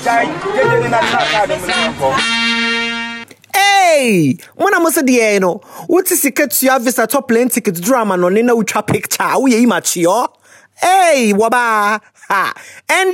Hey, when I'm also the no, what is the cat you have a top plane ticket drama no nina ultra picture? We immature. Hey, waba ha, and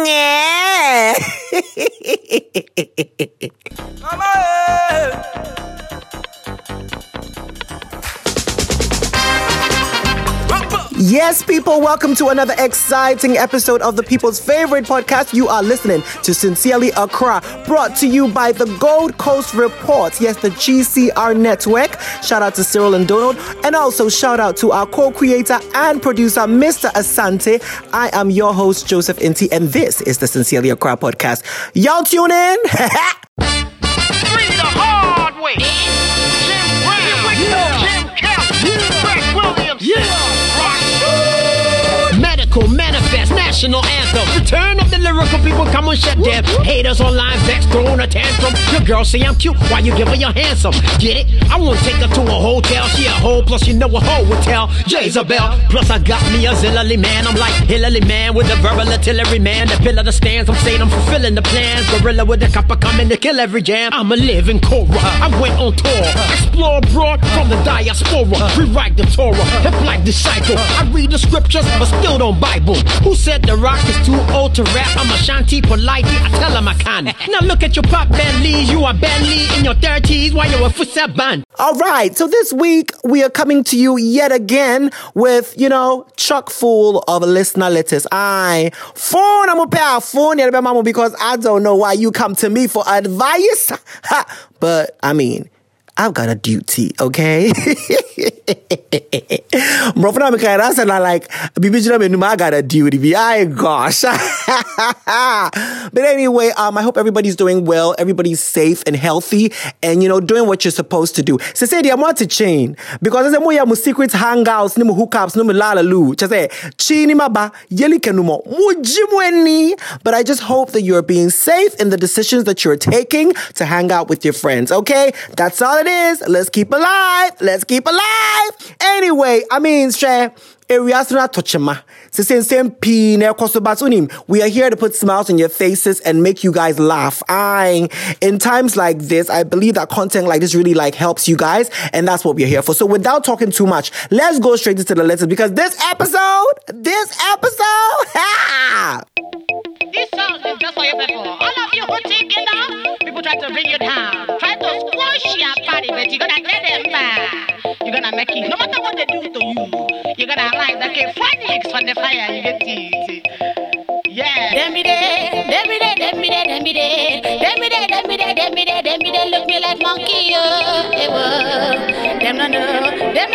Yes, people, welcome to another exciting episode of the people's favorite podcast. You are listening to Sincerely Accra, brought to you by the Gold Coast Report. Yes, the GCR network. Shout out to Cyril and Donald. And also shout out to our co-creator and producer, Mr. Asante. I am your host, Joseph Inti, and this is the Sincerely Accra podcast. Y'all tune in. Free the hard way. Jim Brown, Jim Kelly, Frank Williams, Medical Manifest National Anthem. Return of the lyrical people, come on, shut them. Haters online vex, throwing a tantrum. Your girl say I'm cute, why you give her your handsome? Get it? I won't take her to a hotel. She a hoe, plus you know a hoe would tell Jezebel. Plus I got me a Zillily man. I'm like Hillary man with the verbal artillery man. The pillar the stands, I'm saying I'm fulfilling the plans. Gorilla with the copper coming to kill every jam. I'm a living Korah. I went on tour, explore abroad from the diaspora. Rewrite the Torah, hip like disciple. I read the scriptures, but still don't Bible. Who said the rock is too old to rap? I'm a Shanti polite, I tell him I can. Now look at your pop Bentleys. You are Bentley in your 30s while you're a footstep band. All right, so this week we are coming to you yet again with, chock full of listener letters. I'm a pair of phone because I don't know why you come to me for advice. But I mean, I've got a duty, okay? I got a duty. Gosh. But anyway, I hope everybody's doing well. Everybody's safe and healthy and, doing what you're supposed to do. So say, I want to change because I say, my secret hangouts, no hookups, no lalalu. Just say, chini maba, yeli kenumo, mujimweni. But I just hope that you're being safe in the decisions that you're taking to hang out with your friends, okay? That's all it is. Let's keep alive. Let's keep alive. Anyway, we are here to put smiles on your faces and make you guys laugh. In times like this, I believe that content like this really helps you guys, and that's what we're here for. So without talking too much, let's go straight into the letters because this episode, This song is just for you people. All of you who take it down, people try to bring you down. Try to squash your body, but you're gonna get them back. You're gonna make it. No matter what they do to you, you're gonna like that. Okay, Phoenix from the fire, you get it. Yeah. Dem be there, look me like monkey, Dem no know,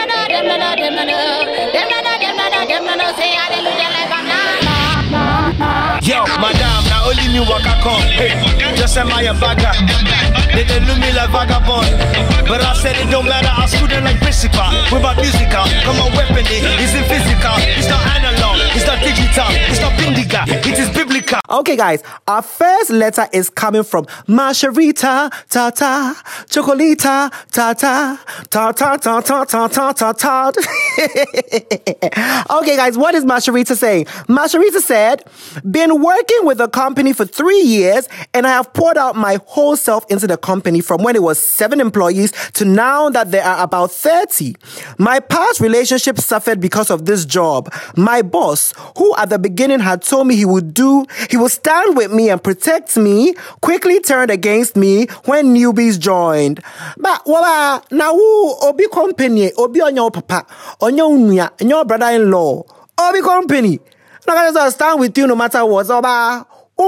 say hallelujah like banana. Yo, madam, now only me waka come. Hey, just am I a bagger? They look me like vagabond. But I said it don't matter, I student like principal. With my musical, come on, weapon it's in physical. It's not analog, it's not digital, it's not bindiga, it is biblical. Okay, guys, our first letter is coming from Masharita, Tata, Chocolita, Tata, Tata, Tata, Tata, Tata. Okay, guys, what is Masharita saying? Masharita said, been working with a company for 3 years and I have poured out my whole self into the company from when it was 7 employees to now that there are about 30. My past relationship suffered because of this job. My boss, who at the beginning had told me he would stand with me and protect me, quickly turned against me when newbies joined. But now obi company, obi on your papa, on your unya, and your brother-in-law, obi company. Not gonna stand with you no matter what. Are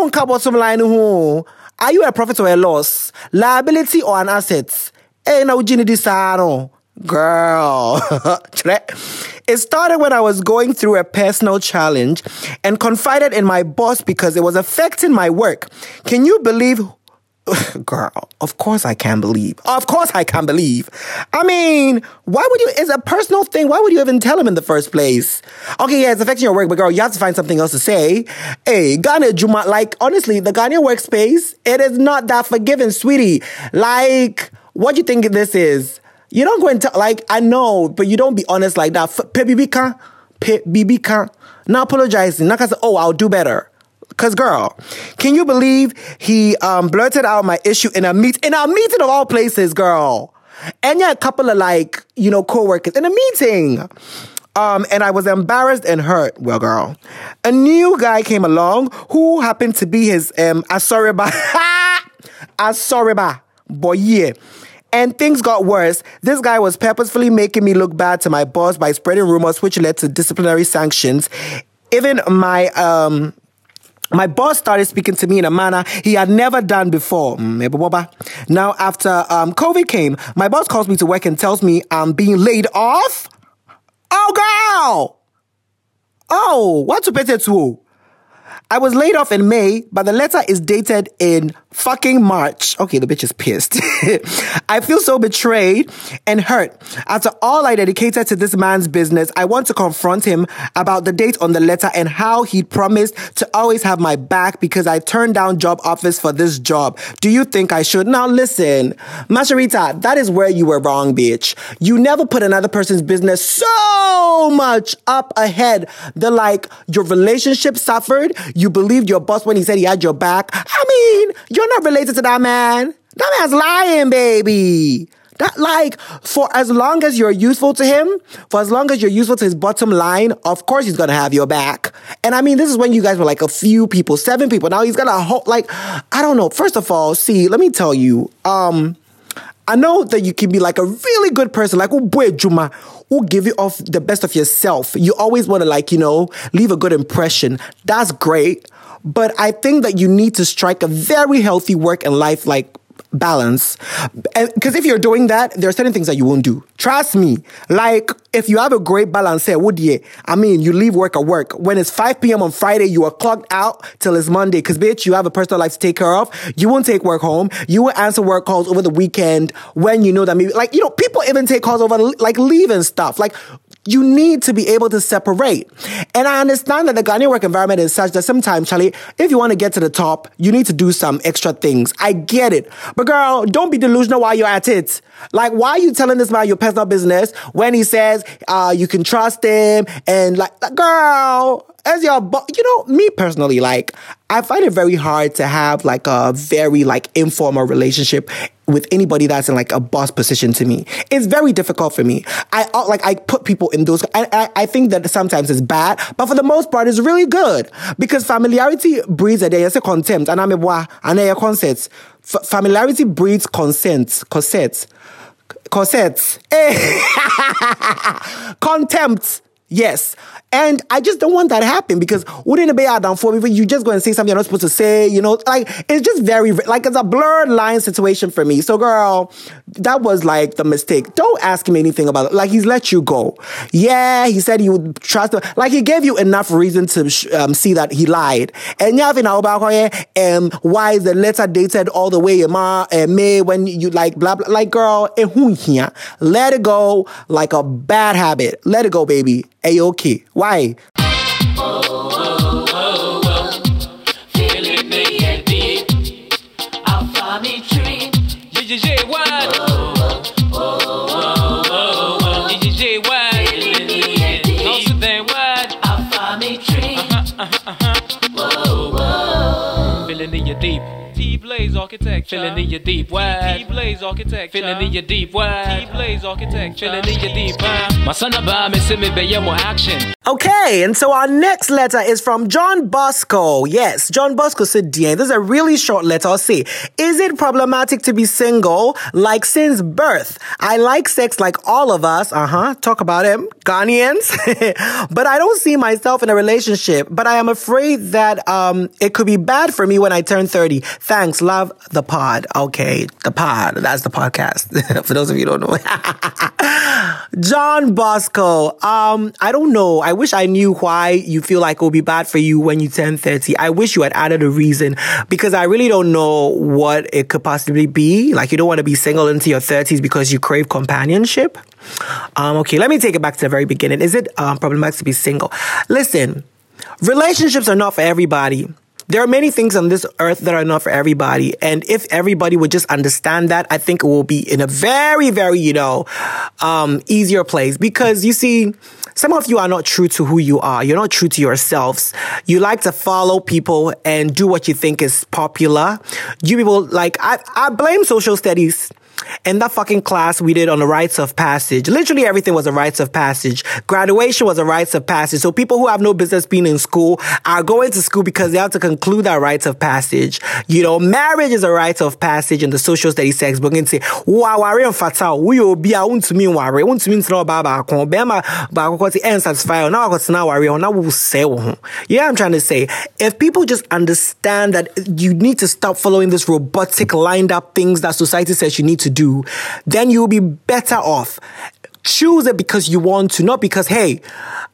you a profit or a loss? Liability or an asset? Hey, now Ginny Disano. Girl. It started when I was going through a personal challenge and confided in my boss because it was affecting my work. Can you believe? Girl, of course I can believe. Of course I can believe. I mean, why would you? It's a personal thing. Why would you even tell him in the first place? Okay, yeah, it's affecting your work, but girl, you have to find something else to say. Hey, Ghana Juma, honestly, the Ghanaian workspace, it is not that forgiving, sweetie. What do you think this is? You don't go and tell, I know, but you don't be honest like that. Pe Bibika. Now apologizing. Not say, oh, I'll do better. Because, girl, can you believe he blurted out my issue in a meeting of all places, girl? And yeah, a couple of co-workers in a meeting. And I was embarrassed and hurt. Well, girl, a new guy came along who happened to be his Asoriba boy. Yeah. And things got worse. This guy was purposefully making me look bad to my boss by spreading rumors, which led to disciplinary sanctions. Even my boss started speaking to me in a manner he had never done before. Now, after COVID came, my boss calls me to work and tells me I'm being laid off. Oh, girl! Oh, what's to pay to? I was laid off in May, but the letter is dated in fucking March. Okay, the bitch is pissed. I feel so betrayed and hurt. After all I dedicated to this man's business, I want to confront him about the date on the letter and how he promised to always have my back because I turned down job offers for this job. Do you think I should? Now listen, Masharita, that is where you were wrong, bitch. You never put another person's business so much up ahead. Your relationship suffered. You believed your boss when he said he had your back. I mean, you're not related to that man. That man's lying, baby. For as long as you're useful to him, for as long as you're useful to his bottom line, of course he's gonna have your back. And I mean, this is when you guys were a few people, 7 people. Now he's got a whole, I don't know. First of all, see, let me tell you, I know that you can be a really good person, Juma, who give you off the best of yourself. You always want to leave a good impression. That's great. But I think that you need to strike a very healthy work and life balance. Because if you're doing that, there are certain things that you won't do. Trust me. If you have a great balance here, you leave work at work. When it's 5 p.m. on Friday, you are clocked out till it's Monday. Because, bitch, you have a personal life to take care of. You won't take work home. You will answer work calls over the weekend when you know that maybe, people even take calls over, leave and stuff. You need to be able to separate. And I understand that the Ghanaian work environment is such that sometimes, Charlie, if you want to get to the top, you need to do some extra things. I get it. But girl, don't be delusional while you're at it. Why are you telling this man your personal business when he says you can trust him? And girl, as your boss, me personally, I find it very hard to have a very informal relationship with anybody that's in a boss position to me. It's very difficult for me. I put people in those, I think that sometimes it's bad, but for the most part it's really good because familiarity breeds a contempt and I'm a concepts. Familiarity breeds consents. Contempt. Yes. And I just don't want that to happen because wouldn't it be down for me? You just go and say something you're not supposed to say, it's just very, it's a blurred line situation for me. So girl, that was the mistake. Don't ask him anything about it. He's let you go. Yeah, he said he would trust him. He gave you enough reason to see that he lied. And why is the letter dated all the way in May when you blah, blah, girl, let it go like a bad habit. Let it go, baby. A-okay. Why? Feeling me deep. I'll find me tree. DJ what? DJ what? Also then what? I'll find me tree. Feeling in your deep. T-Blaze Architecture. Feeling in your deep. What? T-Blaze Architecture. Feeling in your deep. What? T-Blaze Architecture. Feeling in your deep. My son about me, see me be more action. Okay, and so our next letter is from John Bosco. Yes, John Bosco said, "Dear, this is a really short letter. I'll say, is it problematic to be single since birth? I like sex like all of us. Talk about him, Ghanaians. But I don't see myself in a relationship. But I am afraid that it could be bad for me when I turn 30. Thanks, love the pod." Okay, the pod. That's the podcast. For those of you who don't know. John Bosco. I don't know. I wish I knew why you feel like it will be bad for you when you turn 30. I wish you had added a reason because I really don't know what it could possibly be. You don't want to be single into your 30s because you crave companionship. Okay, let me take it back to the very beginning. Is it problematic to be single? Listen, relationships are not for everybody. There are many things on this earth that are not for everybody. And if everybody would just understand that, I think it will be in a very, very, easier place. Because you see, some of you are not true to who you are. You're not true to yourselves. You like to follow people and do what you think is popular. You people, I blame social studies. And that fucking class we did on the rites of passage. Literally everything was a rites of passage. Graduation was a rites of passage. So people who have no business being in school are going to school because they have to conclude that rites of passage. Marriage is a rite of passage in the social studies textbook. And say, "Wa worry on fatal. We will be a to me worry. Want to mean no baba kon bema ba ko ti satisfy. Now I got now worry on. Now we will say." Yeah, I'm trying to say, if people just understand that you need to stop following this robotic lined up things that society says you need to do, then you'll be better off. Choose it because you want to, not because, hey,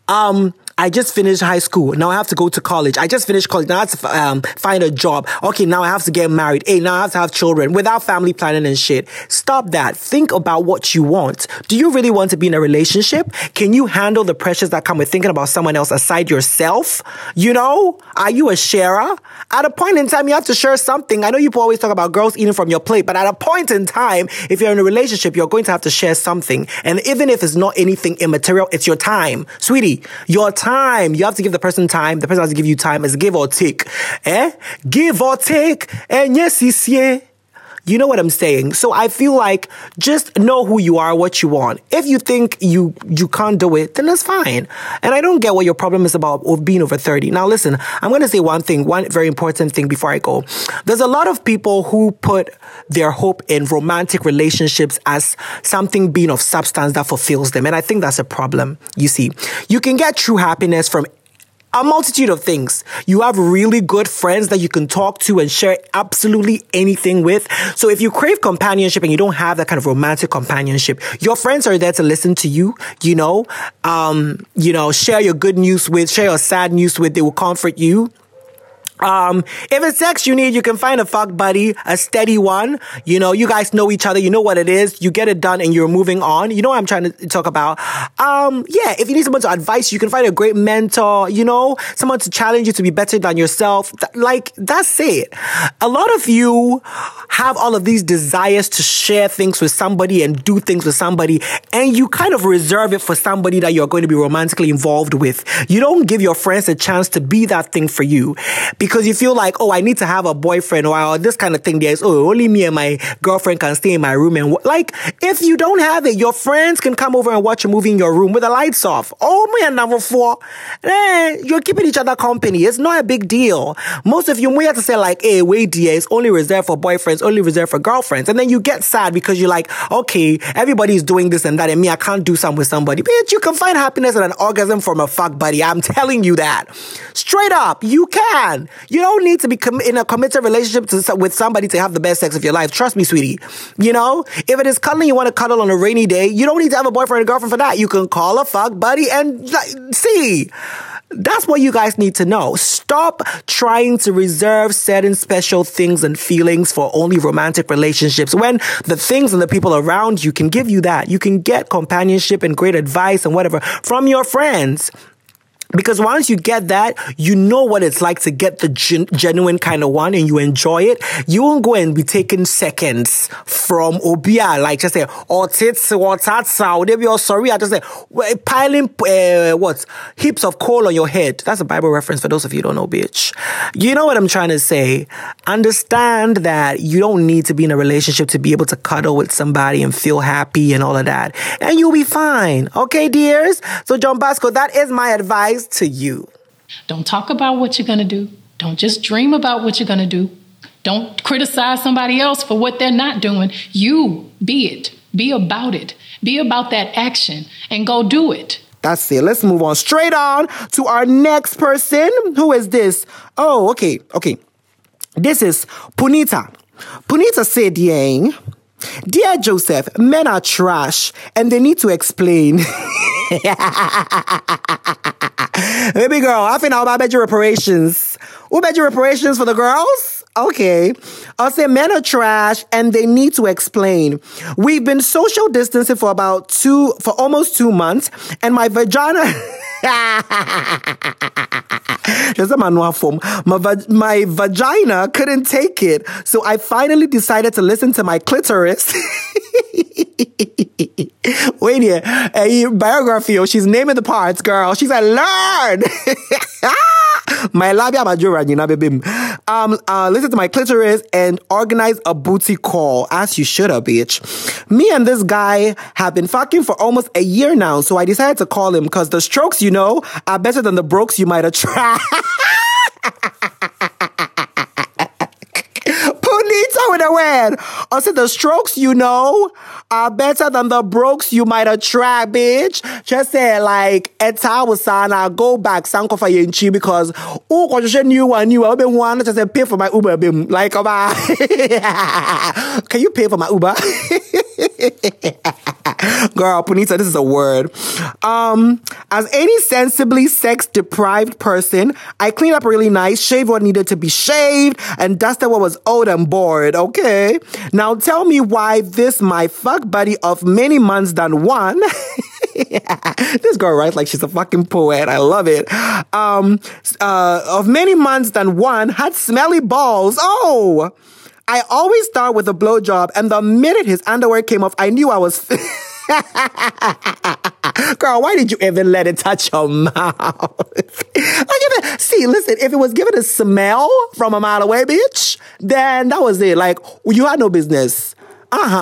I just finished high school. Now I have to go to college. I just finished college. Now I have to find a job. Okay, now I have to get married. Hey, now I have to have children without family planning and shit. Stop that. Think about what you want. Do you really want to be in a relationship? Can you handle the pressures that come with thinking about someone else aside yourself? Are you a sharer? At a point in time, you have to share something. I know people always talk about girls eating from your plate, but at a point in time, if you're in a relationship, you're going to have to share something. And even if it's not anything immaterial, it's your time. Sweetie, your time. You have to give the person time. The person has to give you time. It's give or take. Give or take. And yes, you know what I'm saying? So I feel like just know who you are, what you want. If you think you can't do it, then that's fine. And I don't get what your problem is about being over 30. Now listen, I'm going to say one very important thing before I go. There's a lot of people who put their hope in romantic relationships as something being of substance that fulfills them. And I think that's a problem. You see, you can get true happiness from a multitude of things. You have really good friends that you can talk to and share absolutely anything with. So if you crave companionship and you don't have that kind of romantic companionship, your friends are there to listen to you, share your good news with, share your sad news with. They will comfort you. If it's sex you need, you can find a fuck buddy, a steady one. You guys know each other. You know what it is. You get it done and you're moving on. You know what I'm trying to talk about. If you need someone to advise you can find a great mentor, someone to challenge you to be better than yourself. That's it. A lot of you have all of these desires to share things with somebody and do things with somebody, and you kind of reserve it for somebody that you're going to be romantically involved with. You don't give your friends a chance to be that thing for you. Because you feel like, I need to have a boyfriend or this kind of thing. There's, only me and my girlfriend can stay in my room. And if you don't have it, your friends can come over and watch a movie in your room with the lights off. Me and number 4. You're keeping each other company. It's not a big deal. Most of you, we have to say hey, wait, dear, it's only reserved for boyfriends, only reserved for girlfriends. And then you get sad because you're like, okay, everybody's doing this and that, and me, I can't do something with somebody. Bitch, you can find happiness and an orgasm from a fuck buddy. I'm telling you that. Straight up, you can. You don't need to be in a committed relationship with somebody to have the best sex of your life. Trust me, sweetie. If it is cuddling, you want to cuddle on a rainy day, you don't need to have a boyfriend or girlfriend for that. You can call a fuck buddy and see. That's what you guys need to know. Stop trying to reserve certain special things and feelings for only romantic relationships when the things and the people around you can give you that. You can get companionship and great advice and whatever from your friends. Because once you get that, you know what it's like to get the genuine kind of one and you enjoy it. You won't go and be taking seconds from Obia, just say, sorry, I just say, piling, heaps of coal on your head. That's a Bible reference for those of you who don't know, bitch. You know what I'm trying to say? Understand that you don't need to be in a relationship to be able to cuddle with somebody and feel happy and all of that. And you'll be fine. Okay, dears? So, John Bosco, that is my advice to you. Don't talk about what you're going to do. Don't just dream about what you're going to do. Don't criticize somebody else for what they're not doing. You be it. Be about it. Be about that action and go do it. That's it. Let's move on straight on to our next person. Who is this? Oh, okay. This is Punita. Punita said, Dear Joseph, men are trash and they need to explain. Baby girl, I think I'll bet you reparations. Who bet you reparations for the girls? Okay. I'll say men are trash and they need to explain. We've been social distancing for almost 2 months and my vagina... Just a manual form. My vagina couldn't take it, so I finally decided to listen to my clitoris. Wait here, biography. She's naming the parts, girl. She's like, learn. My labia majora, you know, baby. Listen to my clitoris and organize a booty call, as you should have, bitch. Me and this guy have been fucking for almost a year now, so I decided to call him because the strokes, you know, are better than the brokes you might have tried. Punita with a word. I said the strokes, you know, are better than the brokes you might attract, bitch. Just say like eta wasana go back sanko for yenchi because new I've been one just say pay for my Uber bim like can you pay for my Uber? Girl, Punita, this is a word. As any sensibly sex-deprived person, I cleaned up really nice, shaved what needed to be shaved, and dusted what was old and bored, okay? Now tell me why this my fuck buddy of many months than one... This girl writes like she's a fucking poet. I love it. Of many months than one had smelly balls. Oh! I always start with a blowjob, and the minute his underwear came off, I knew I was... Girl, why did you even let it touch your mouth? See, listen, if it was given a smell from a mile away, bitch, then that was it. Like, you had no business. No.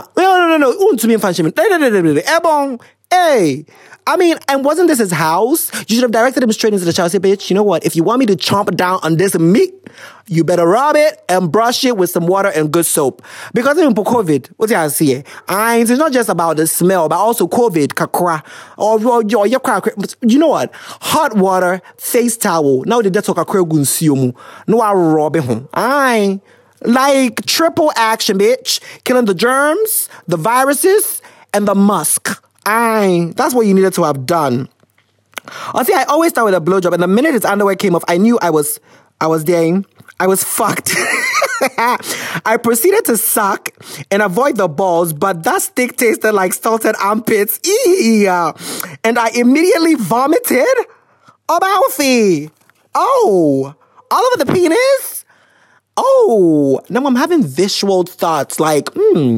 Hey. I mean, and wasn't this his house? You should have directed him straight into the shower. Say, bitch, you know what? If you want me to chomp down on this meat, you better rub it and brush it with some water and good soap. Because even for COVID, what's I see? It's not just about the smell, but also COVID, kakra. Or you know what? Hot water, face towel. Now the death of kakra gunsiumu. No, I rub it home. Like triple action, bitch. Killing the germs, the viruses, and the musk. That's what you needed to have done. I always start with a blowjob, and the minute his underwear came off, I knew I was fucked. I proceeded to suck and avoid the balls, but that stick tasted like salted armpits. And I immediately vomited. Oh, all over the penis? Oh, now I'm having visual thoughts like,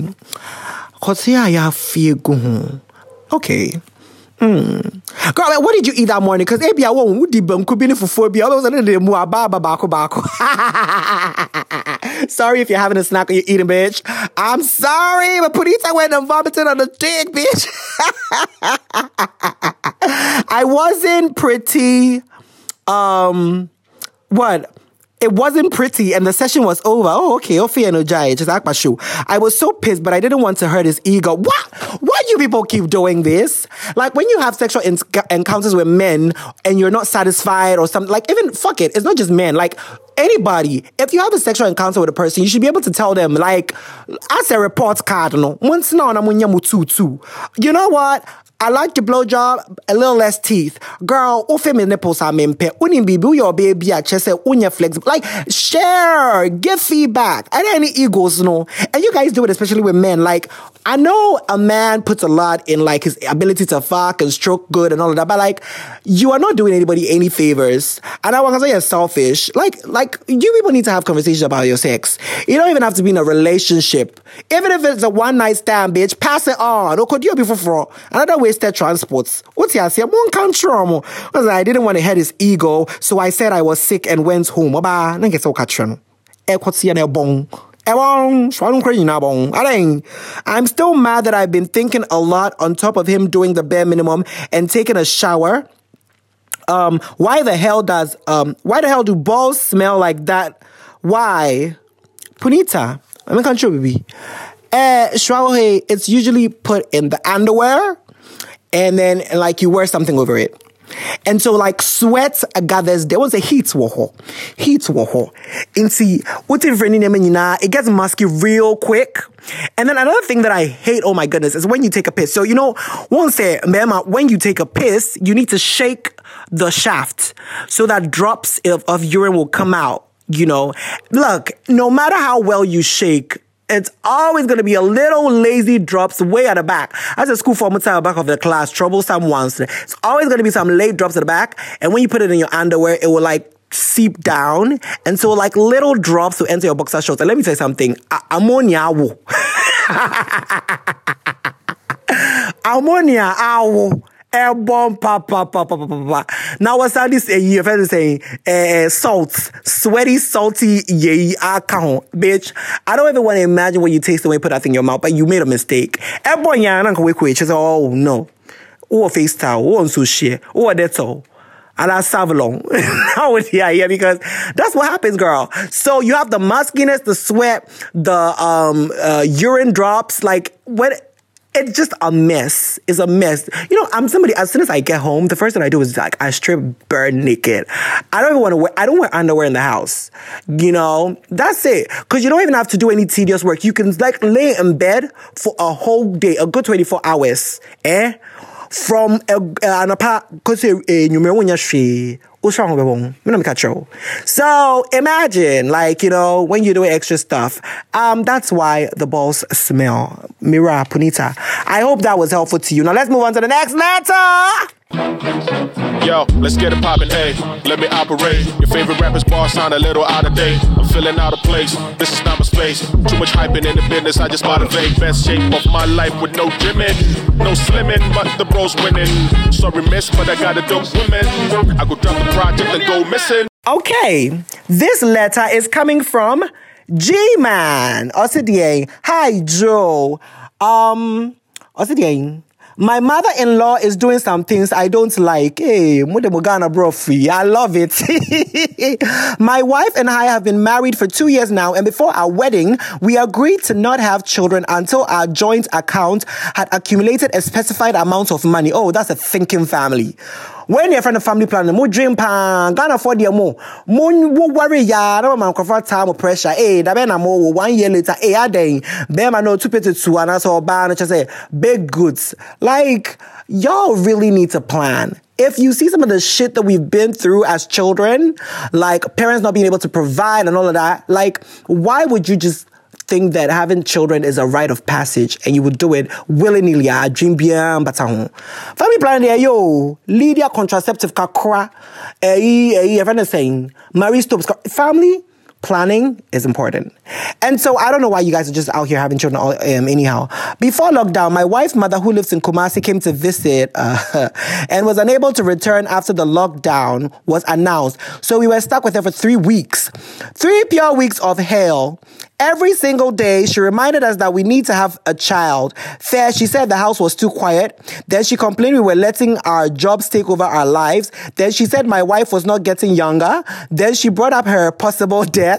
okay. Girl, what did you eat that morning? Because maybe I won't could be for phobia. Sorry if you're having a snack or you're eating, bitch. I'm sorry, but Punita went and vomited on the dick, bitch. I wasn't pretty. What? It wasn't pretty and the session was over. Oh, okay. I was so pissed, but I didn't want to hurt his ego. What? Why do you people keep doing this? Like when you have sexual encounters with men and you're not satisfied or something, like even, fuck it. It's not just men. Like anybody, if you have a sexual encounter with a person, you should be able to tell them, like, as a report card, you know what? I like your blowjob, a little less teeth. Girl, me nipples are mempe. Bibu your baby at chest flexible. Like, share, give feedback. I don't any egos, no. And you guys do it, especially with men. Like, I know a man puts a lot in like his ability to fuck and stroke good and all of that, but like, you are not doing anybody any favors. And I want to say you're selfish. Like, you people need to have conversations about your sex. You don't even have to be in a relationship. Even if it's a one night stand, bitch, pass it on. Or could you be for another wasted transports? What's he say? I didn't want to hurt his ego, so I said I was sick and went home. I'm still mad that I've been thinking a lot on top of him doing the bare minimum and taking a shower. Why the hell do balls smell like that? Why? Punita, I'm in control, baby. It's usually put in the underwear and then like you wear something over it. And so like sweat gathers, there was a heat woho. And see, it gets musky real quick. And then another thing that I hate, oh my goodness, is when you take a piss. So, you know, one say, when you take a piss, you need to shake the shaft so that drops of urine will come out, you know. Look, no matter how well you shake, It's always going to be a little lazy drops way at the back. As a school form at the back of the class, troublesome ones. It's always going to be some late drops at the back. And when you put it in your underwear, it will like seep down. And so like little drops will enter your boxer shorts. And let me tell you something. Ammonia. Ammonia. Airborne, pa. Now, what's that? This a year, friends saying, salt, sweaty, salty, bitch. I don't even want to imagine what you taste when you put that thing in your mouth, but you made a mistake. Airborne, oh no. Oh, face towel, oh, sushi, oh, that's all. And I Savalon. Yeah, because that's what happens, girl. So you have the muskiness, the sweat, the urine drops, like when. It's just a mess. It's a mess. You know, I'm somebody, as soon as I get home, the first thing I do is like, I strip burn naked. I don't wear underwear in the house. You know, that's it. Because you don't even have to do any tedious work. You can like lay in bed for a whole day, a good 24 hours. From an apart, because so imagine, like, you know, when you do extra stuff, that's why the balls smell. Mira Punita. I hope that was helpful to you. Now let's move on to the next letter. Yo, let's get it poppin', hey, let me operate. Your favorite rapper's bar sound a little out of date. I'm feeling out of place, this is not my space. Too much hyping in the business, I just motivate. Best shape of my life with no gymming, no slimming, but the bros winning. Sorry miss, but I got a dope woman. I go drop the project and go missing. Okay, this letter is coming from G-Man. Osidie, hi Joe. Osidie. My mother-in-law is doing some things I don't like. Hey, I love it. My wife and I have been married for 2 years now, and before our wedding, we agreed to not have children until our joint account had accumulated a specified amount of money. Oh, that's a thinking family. When you're from the family planning, mo dream pan, Ghana for the mo worry ya, no man comfort time of pressure. Eh, da ben mo 1 year later, aden, bema no 2 pete 2 and so ban just say big goods. Like, y'all really need to plan. If you see some of the shit that we've been through as children, like parents not being able to provide and all of that, like, why would you just think that having children is a rite of passage and you would do it willy-nilly? Dream bien, but family planning, yo, Lydia contraceptive kakra, everyone is saying, Marie Stopes, family planning is important. And so I don't know why you guys are just out here having children anyhow. Before lockdown, my wife's mother, who lives in Kumasi, came to visit and was unable to return after the lockdown was announced. So we were stuck with her for 3 weeks. 3 pure weeks of hell. Every single day, she reminded us that we need to have a child. She said the house was too quiet. Then she complained we were letting our jobs take over our lives. Then she said my wife was not getting younger. Then she brought up her possible death.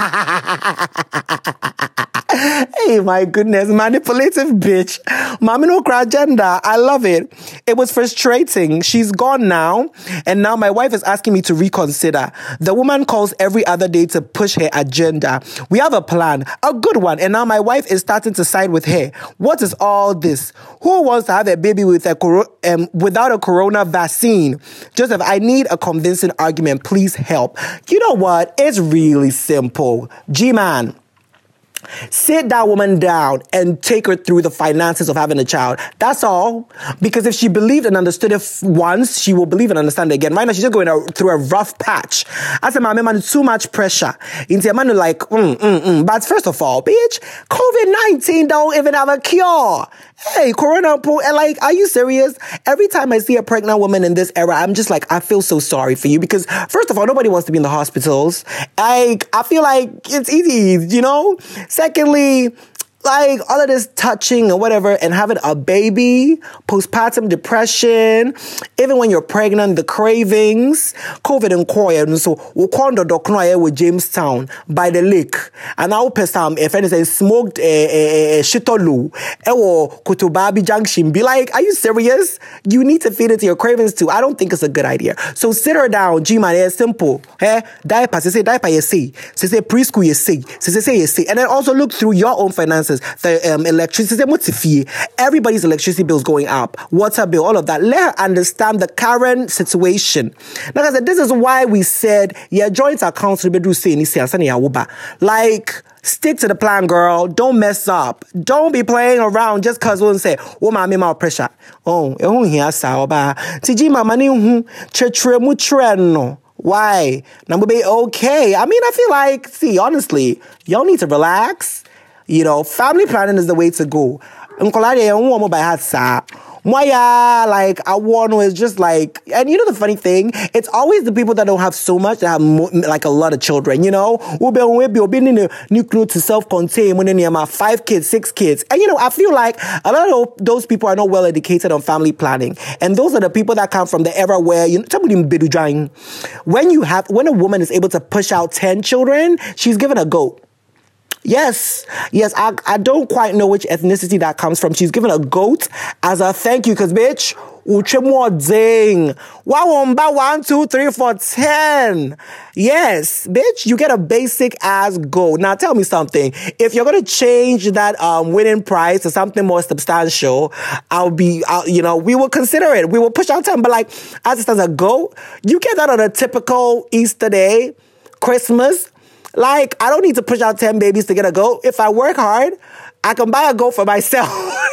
Hey, my goodness, manipulative bitch. Mami no cry agenda. I love it. It was frustrating. She's gone now. And now my wife is asking me to reconsider. The woman calls every other day to push her agenda. We have a plan, a good one. And now my wife is starting to side with her. What is all this? Who wants to have a baby with without a corona vaccine? Joseph, I need a convincing argument. Please help. You know what? It's really simple. G-Man. Sit that woman down and take her through the finances of having a child. That's all. Because if she believed and understood it once, she will believe and understand it again. Right now, she's just going through a rough patch. I said, my man, too much pressure. Into a man like, But first of all, bitch, COVID-19 don't even have a cure. Hey, Corona, like, are you serious? Every time I see a pregnant woman in this era, I'm just like, I feel so sorry for you. Because first of all, nobody wants to be in the hospitals. I feel like it's easy, you know? Secondly, like all of this touching or whatever and having a baby, postpartum depression, even when you're pregnant, the cravings, COVID and Korea. So we call the doctor with Jamestown by the lake. And I'll pay some, if anything, smoked shitolu, or Kutubabi Junction. Be like, are you serious? You need to feed into your cravings too. I don't think it's a good idea. So sit her down, G-Man, it's simple. Diaper, say diaper, you see. Say preschool, you see. Say. And then also look through your own finances. appliances, the electricity, everybody's electricity bill is going up, water bill, all of that. Let her understand the current situation. Like I said, this is why we said, yeah, joint accounts, like, stick to the plan, girl. Don't mess up. Don't be playing around just because we'll say, oh, my more pressure. Oh, here, Sauba. Tiji, my money, why? Number be okay. I mean, I feel like, see, honestly, y'all need to relax. You know, family planning is the way to go. Like, I want is just like, and you know the funny thing? It's always the people that don't have so much that have like a lot of children, you know? We'll be in a nuclear to self-contain when they have 5 kids, 6 kids. And you know, I feel like a lot of those people are not well educated on family planning. And those are the people that come from the era where, you know, when a woman is able to push out 10 children, she's given a goat. Yes, I don't quite know which ethnicity that comes from. She's given a goat as a thank you, because bitch, ding. 1, 2, 3, 4, 10. Yes, bitch, you get a basic ass goat. Now tell me something. If you're gonna change that winning prize to something more substantial, we will consider it. We will push out 10. But like, as it stands, a goat, you get that on a typical Easter day, Christmas. Like, I don't need to push out 10 babies to get a goat. If I work hard, I can buy a goat for myself.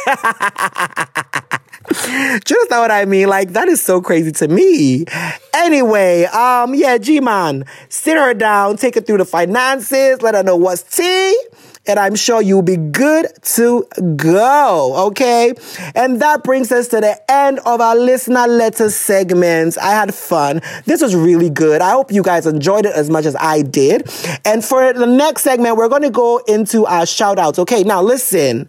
Do you understand what I mean? Like, that is so crazy to me. Anyway, G-Man, sit her down, take her through the finances, let her know what's tea, and I'm sure you'll be good to go, okay? And that brings us to the end of our listener letter segments. I had fun. This was really good. I hope you guys enjoyed it as much as I did. And for the next segment, we're going to go into our shout-outs. Okay, now listen.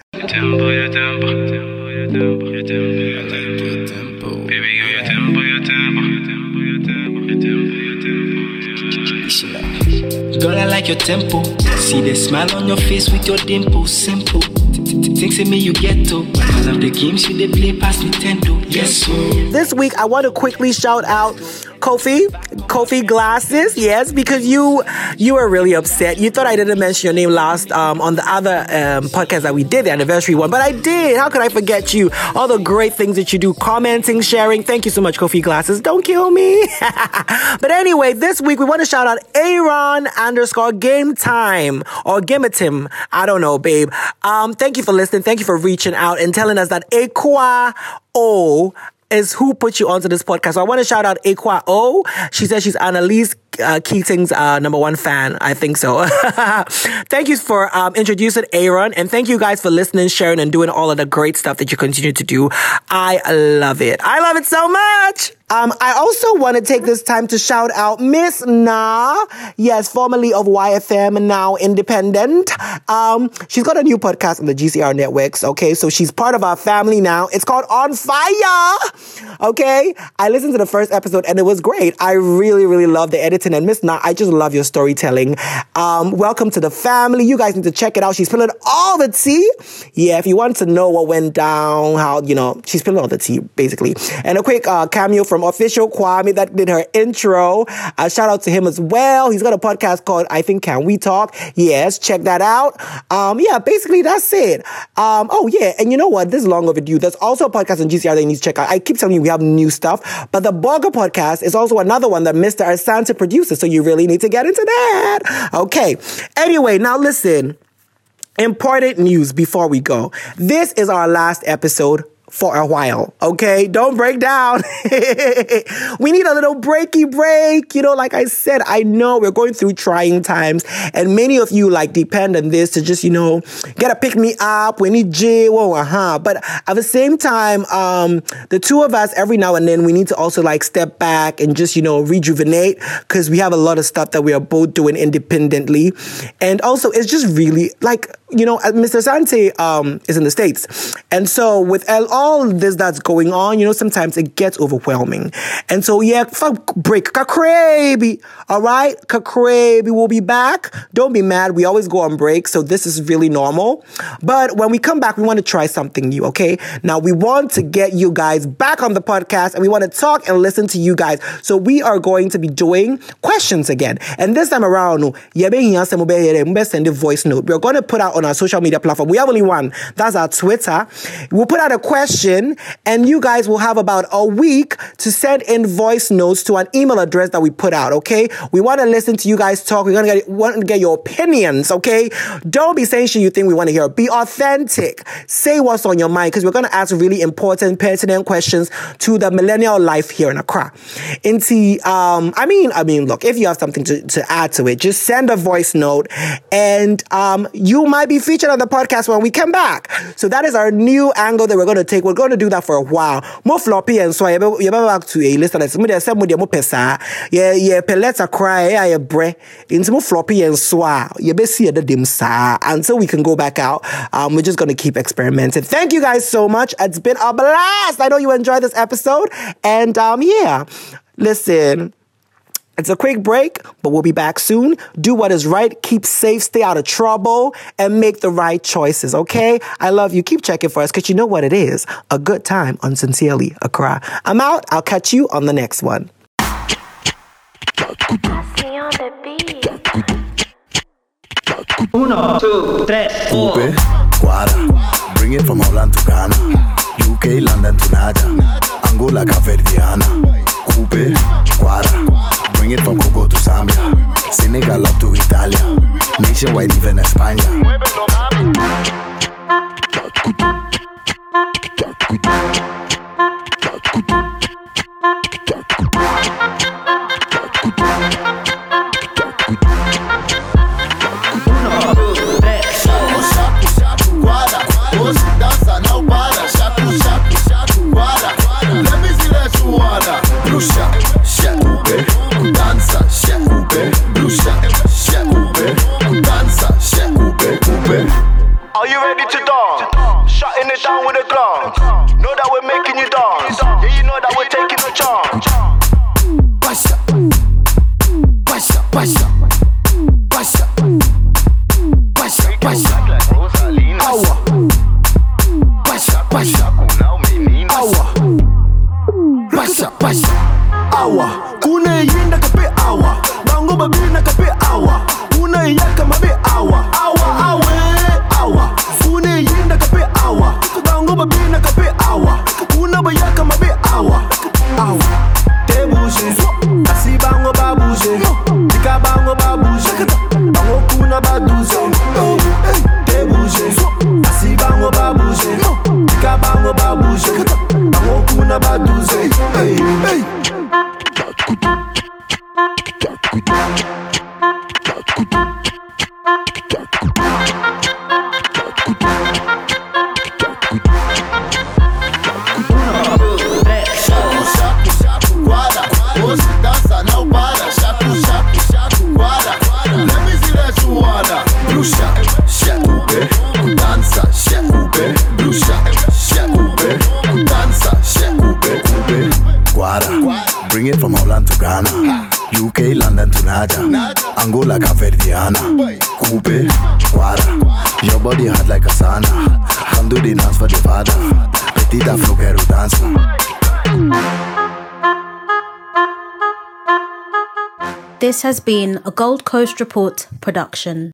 Girl, I like your tempo. See the smile on your face with your dimple. Simple. Things in me you get to. I love the games you they play past Nintendo. Yes, sir. This week, I want to quickly shout out Kofi Glasses, yes, because you were really upset. You thought I didn't mention your name last on the other podcast that we did, the anniversary one, but I did. How could I forget you? All the great things that you do, commenting, sharing. Thank you so much, Kofi Glasses. Don't kill me. But anyway, this week we want to shout out Aaron_Game Time or Gimatim. I don't know, babe. Thank you for listening. Thank you for reaching out and telling us that Aqua O is who put you onto this podcast. So I want to shout out Aqua O. She says she's Annalise Keating's number 1 fan. I think so. Thank you for introducing Aaron, and thank you guys for listening, sharing, and doing all of the great stuff that you continue to do. I love it. I love it so much. I also want to take this time to shout out Miss Na. Yes, formerly of YFM, now independent. She's got a new podcast on the GCR networks. Okay, so she's part of our family now. It's called On Fire. Okay, I listened to the first episode and it was great. I really, really love the editing. And Miss Na, I just love your storytelling. Welcome to the family. You guys need to check it out. She's spilling all the tea. Yeah, if you want to know what went down, how, she's spilling all the tea, basically. And a quick cameo from Official Kwame that did her intro. Shout out to him as well. He's got a podcast called, I think, Can We Talk? Yes, check that out. Basically that's it. And you know what? This is long overdue. There's also a podcast on GCR that you need to check out. I keep telling you we have new stuff, but the Burger podcast is also another one that Mr. Asante produces, so you really need to get into that. Okay. Anyway, now listen. Important news before we go. This is our last episode for a while, okay? Don't break down. We need a little breaky break. Like I said, I know we're going through trying times, and many of you depend on this to just, get a pick me up. We need but at the same time, the two of us, every now and then, we need to also step back and just, rejuvenate, because we have a lot of stuff that we are both doing independently. And also, it's just really Mr. Sante is in the States. And so with all all this that's going on, sometimes it gets overwhelming. And so, fuck break. Kakrebi. All right? Kakrebi. We'll be back. Don't be mad. We always go on break, so this is really normal. But when we come back, we want to try something new, okay? Now, we want to get you guys back on the podcast, and we want to talk and listen to you guys. So we are going to be doing questions again. And this time around, send a voice note. We're going to put out on our social media platform. We have only one. That's our Twitter. We'll put out a question, and you guys will have about a week to send in voice notes to an email address that we put out, okay? We want to listen to you guys talk. We want to get your opinions, okay? Don't be saying shit you think we want to hear. Be authentic. Say what's on your mind, because we're going to ask really important, pertinent questions to the millennial life here in Accra. Look, if you have something to add to it, just send a voice note, and you might be featured on the podcast when we come back. So that is our new angle that we're going to take. We're going to do that for a while. More floppy and so you're back to a listener. Let's cry bre into more floppy and so you be see the dim sa until we can go back out. We're just going to keep experimenting. Thank you guys so much. It's been a blast. I know you enjoyed this episode, and listen, it's a quick break, but we'll be back soon. Do what is right, keep safe, stay out of trouble, and make the right choices, okay? I love you. Keep checking for us, because you know what it is. A good time on Sincerely Accra. I'm out. I'll catch you on the next one. Uno, two, tres, four. Coupe, Guara, bring it from Holland to Ghana, UK, London to Naja, Angola, Caverdiana. Coupe, Guara, bring it from Congo to Zambia, Senegal up to Italia, nationwide even España. Are you ready to dance? Shutting it down with a glance. Know that we're making you dance. Yeah, you know that we're taking a chance. Basha, basha, basha, basha, basha, basha. Awa, basha, basha, awa, basha, basha, awa. Une yinda kape awa, bango babina kape awa. Une yaka mabe awa, awa, awa. Awa, une yinda kape awa, bango babina kape awa, una bayaka mabe awa, awa. Te bouge, asi bango ba bouge, tika bango ba bouge, bango kuna ba douze. Te bouge, asi bango ba bouge, tika bango ba bouge, bango kuna ba douze. Hey, hey. Bring it from Holland to Ghana, UK, London to Naja, Angola, Caverdiana. Coupe, Guara, your body hot like a sauna. Come do the dance for the father, petita flogero dancer. This has been a Gold Coast Report production.